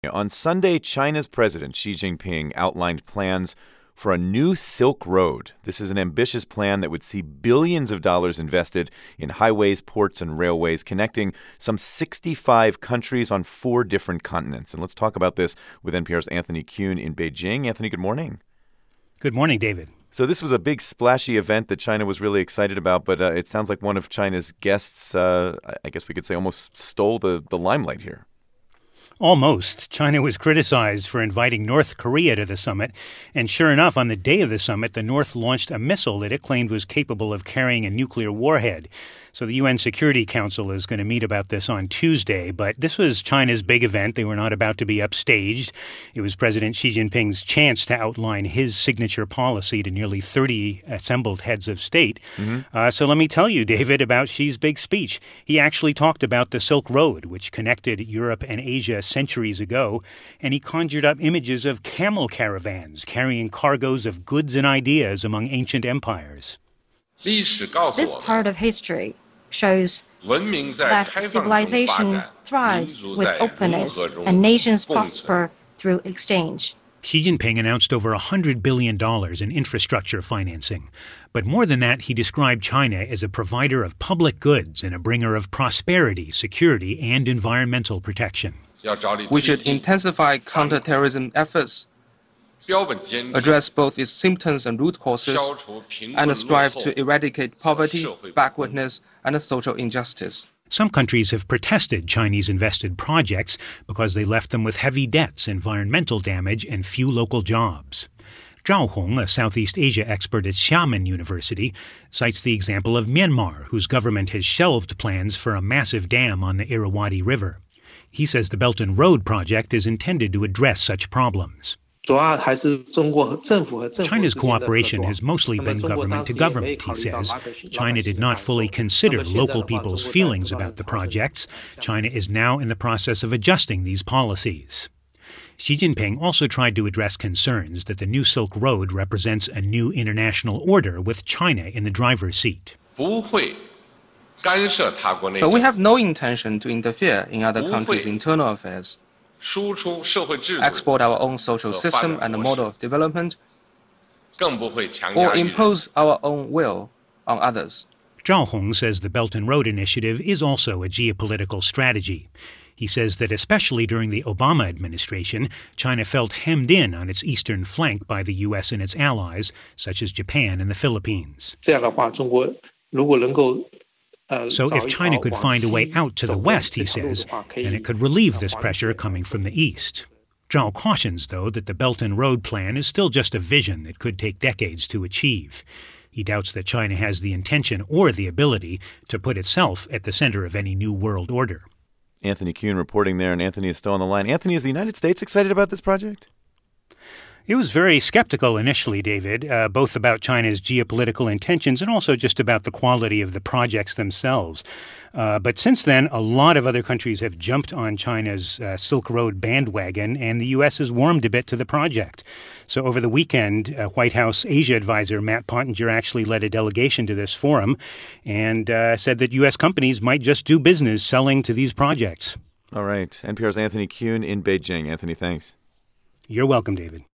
On Sunday, China's President Xi Jinping outlined plans for a new Silk Road. This is an ambitious plan that would see billions of dollars invested in highways, ports, and railways connecting some 65 countries on 4 different continents. And let's talk about this with NPR's Anthony Kuhn in Beijing. Anthony, good morning. Good morning, David. So this was a big splashy event that China was really excited about, but it sounds like one of China's guests, I guess we could say, almost stole the limelight here. Almost. China was criticized for inviting North Korea to the summit. And sure enough, on the day of the summit, the North launched a missile that it claimed was capable of carrying a nuclear warhead. So the UN Security Council is going to meet about this on Tuesday. But this was China's big event. They were not about to be upstaged. It was President Xi Jinping's chance to outline his signature policy to nearly 30 assembled heads of state. So let me tell you, David, about Xi's big speech. He actually talked about the Silk Road, which connected Europe and Asia centuries ago, and he conjured up images of camel caravans carrying cargoes of goods and ideas among ancient empires. This part of history shows that civilization thrives with openness and nations prosper through exchange. Xi Jinping announced over $100 billion in infrastructure financing. But more than that, he described China as a provider of public goods and a bringer of prosperity, security, and environmental protection. We should intensify counterterrorism efforts, address both its symptoms and root causes, and strive to eradicate poverty, backwardness, and social injustice. Some countries have protested Chinese-invested projects because they left them with heavy debts, environmental damage, and few local jobs. Zhao Hong, a Southeast Asia expert at Xiamen University, cites the example of Myanmar, whose government has shelved plans for a massive dam on the Irrawaddy River. He says the Belt and Road project is intended to address such problems. China's cooperation has mostly been government to government, he says. China did not fully consider local people's feelings about the projects. China is now in the process of adjusting these policies. Xi Jinping also tried to address concerns that the new Silk Road represents a new international order with China in the driver's seat. But we have no intention to interfere in other countries' internal affairs, export our own social system and model of development, or impose our own will on others. Zhao Hong says the Belt and Road Initiative is also a geopolitical strategy. He says that especially during the Obama administration, China felt hemmed in on its eastern flank by the U.S. and its allies, such as Japan and the Philippines. So if China could find a way out to the west, he says, then it could relieve this pressure coming from the east. Zhao cautions, though, that the Belt and Road plan is still just a vision that could take decades to achieve. He doubts that China has the intention or the ability to put itself at the center of any new world order. Anthony Kuhn reporting there, and Anthony is still on the line. Anthony, is the United States excited about this project? It was very skeptical initially, David, both about China's geopolitical intentions and also just about the quality of the projects themselves. But since then, a lot of other countries have jumped on China's Silk Road bandwagon, and the U.S. has warmed a bit to the project. So over the weekend, White House Asia advisor Matt Pottinger actually led a delegation to this forum and said that U.S. companies might just do business selling to these projects. All right. NPR's Anthony Kuhn in Beijing. Anthony, thanks. You're welcome, David.